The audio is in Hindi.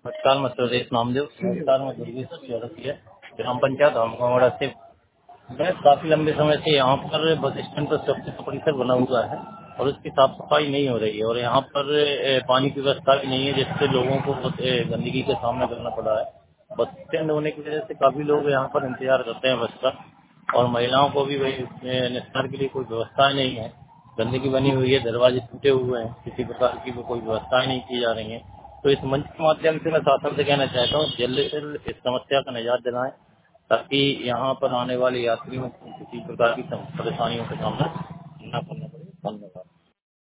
नमस्कार, मैं सुरेश नामदेव। नमस्कार, मैं दुर्गेश चौरसिया, ग्राम पंचायत हमगोड़ा से। मैं काफी लंबे समय से यहाँ पर बस स्टैंड पर स्वच्छता परिसर बना हुआ है और उसकी साफ सफाई नहीं हो रही है और यहाँ पर पानी की व्यवस्था भी नहीं है, जिससे लोगों को बहुत गंदगी का सामना करना पड़ा है। बस स्टैंड होने की वजह से काफी लोग यहाँ पर इंतजार करते हैं बस का, और महिलाओं को भी वही निस्तार के लिए कोई व्यवस्था नहीं है। गंदगी बनी हुई है, दरवाजे टूटे हुए हैं, किसी प्रकार की कोई व्यवस्थाएं नहीं की जा रही है। तो इस मंच के माध्यम से मैं शासन से कहना चाहता हूँ, जल्द से जल्द इस समस्या का निजात दिलाएं, ताकि यहाँ पर आने वाले यात्रियों को किसी प्रकार की परेशानियों का सामना न करना पड़े। धन्यवाद।